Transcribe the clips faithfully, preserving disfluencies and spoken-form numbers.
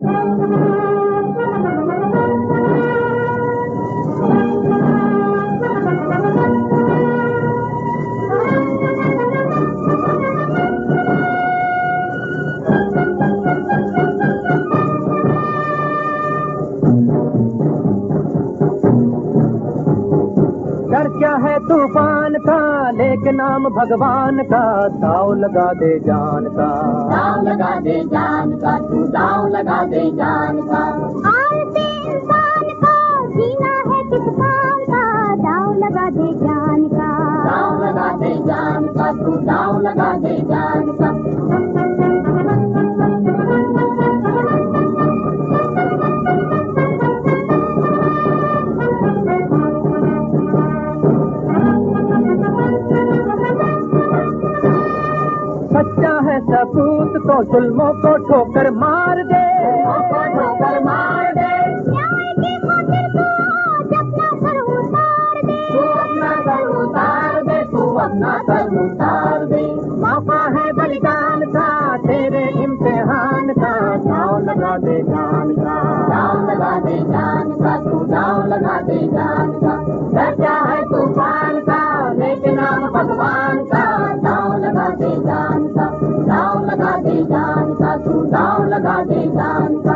डर क्या है तूफान का, लेकिन नाम भगवान का, दाव लगा दे जान का, दाव लगा दे जान का, तू दाव लगा दे जान का। आलसी इंसान को जीना है किस काम का, दाव लगा दे जान का, दाव लगा दे जान का, तू दाव लगा दे जान का। सच्चा है सबूत तो जुल्मों को ठोकर मार दे, ठोकर मार दे। न्याय की खातिर तू आज अपना सर उतार दे, तू अपना सर उतार दे, तू अपना सर उतार दे। मौका है बलिदान का, तेरे इम्तिहान का, दाव लगा दे जान का, दाव लगा दे जान का, तू दाव लगा दे जान का। डर क्या है तूफान का, लेकिन नाम भगवान का, दाव लगा दे जान का, दाव लगा दे जान का, तू दाव लगा दे जान का।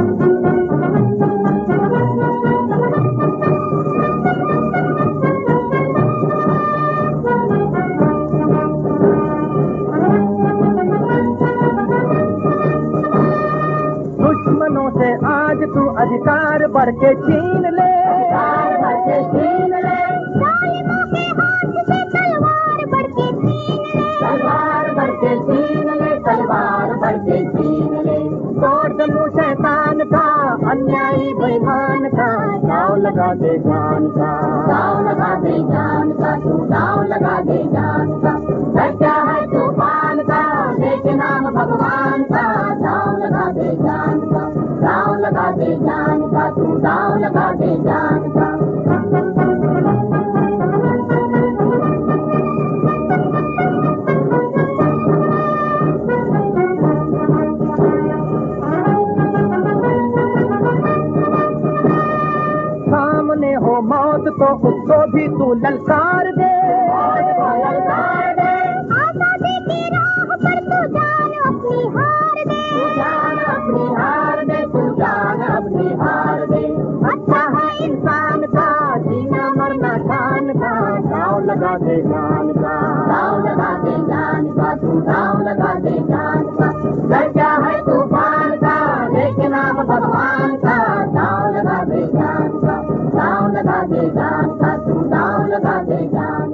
दुश्मनों से आज तू अधिकार बढ़ के छीन ले, अधिकार बढ़ के छीन ले, जालिमों के हाथ से तलवार बढ़ के छीन ले, तलवार बढ़ के छीन ले, तलवार बढ़ के छीन ले। तोड़ दे मुँह शैतान का, अन्यायी बेईमान का, दाव लगा दे जान का, दाव लगा दे जान का, तू दाव लगा दे जान का। डर क्या है तूफान का, लेकिन नाम भगवान का, दाव लगा दे जान का, दाव लगा दे जान का, तू दाव लगा दे जान का। सामने हो मौत तो उसको भी तू ललकार दे, ललकार दे, आजादी की राह पर तू जान अपनी हार दे, तू जान अपनी हार दे, तू जान अपनी हार दे। अच्छा है इंसान का, जीना मरना ठान का, दाव लगा दे जान का, दाव लगा दे जान का, तू दाव लगा दे जान का। डर क्या है तूफान का, लेकिन नाम भगवान का, दाव लगा दे जान का, दाव लगा दे जान का, तू दाव लगा दे जान